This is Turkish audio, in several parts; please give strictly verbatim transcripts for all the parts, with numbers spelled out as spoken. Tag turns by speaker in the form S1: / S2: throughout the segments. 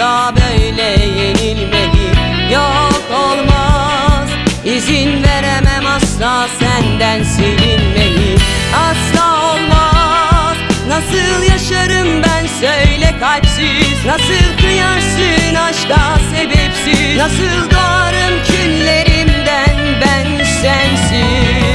S1: asla böyle yenilmeyi. Yok olmaz, izin veremem asla senden silinmeyi. Asla olmaz, nasıl yaşarım ben söyle kalpsiz. Nasıl kıyarsın aşka sebepsiz. Nasıl doğarım küllerimden ben sensiz.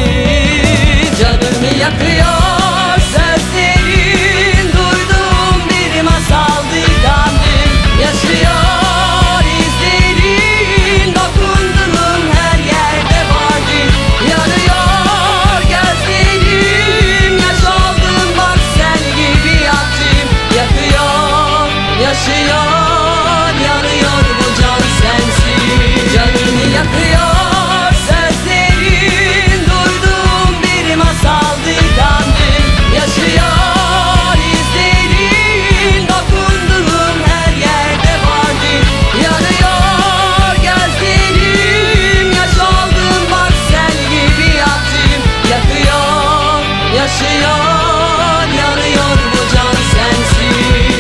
S1: Canımı yakıyor sözlerin, duyduğum bir masaldı kandım. Yaşıyor izlerin, dokunduğum her yerde vardı. Yanıyor gözlerim, yaş oldum bak sel gibi yaktım. Yakıyor, yaşıyor, yanıyor bu can sensiz. Canımı yakıyor sözlerin, duyduğum bir masaldı kandım. Yaşıyor izlerin, dokunduğum her yerde vardı. Yanıyor gözlerim, yaş oldum bak sel gibi yaktım. Yakıyor, yaşıyor, yanıyor bu can sensiz.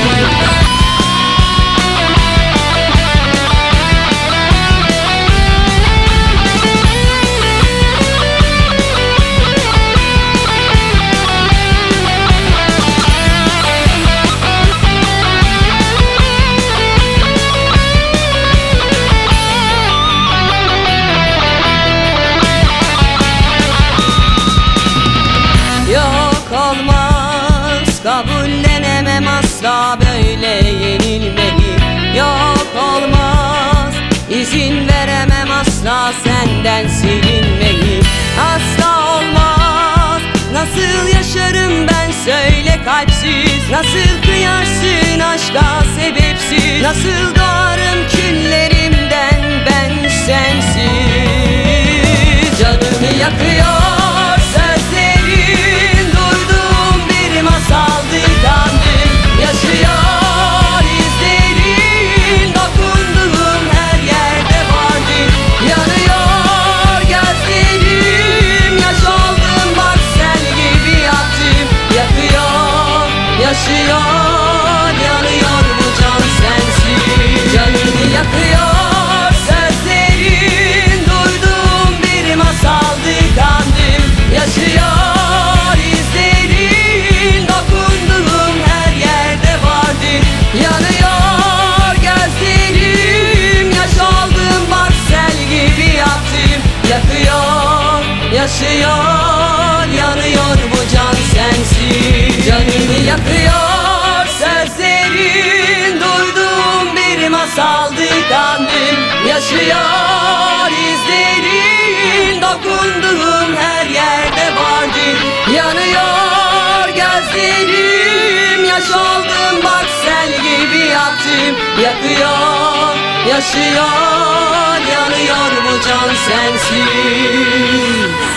S1: Yok olmaz, kabullenemem asla böyle yenilmeyi. Yok olmaz, izin veremem asla senden silinmeyi. Asla olmaz, nasıl yaşarım ben söyle kalpsiz. Nasıl kıyarsın aşka sebepsiz. Nasıl doğarım küllerimden ben sensiz. Canımı yakıyor sözlerin, duyduğum bir masaldı kandım. Yaşıyor izlerin, dokunduğum her yerde vardı. Yanıyor gözlerim, yaş oldum bak sel gibi yaktım. Yakıyor, yaşıyor, yanıyor bu can sensiz. Canımı yakıyor sözlerin, duyduğum bir masaldı kandım. Yaşıyor izlerin, dokunduğum her yerde vardı. Yanıyor gözlerim, yaş oldum bak sel gibi yaktım. Yakıyor, yaşıyor, yanıyor bu can sensiz. Canımı yakıyor sözlerin, duyduğum bir masaldı kandım. Yaşıyor izlerin, dokunduğum her yerde vardı. Yanıyor gözlerim, yaş oldum bak sel gibi yaktım. Yakıyor, yaşıyor, yanıyor bu can sensiz.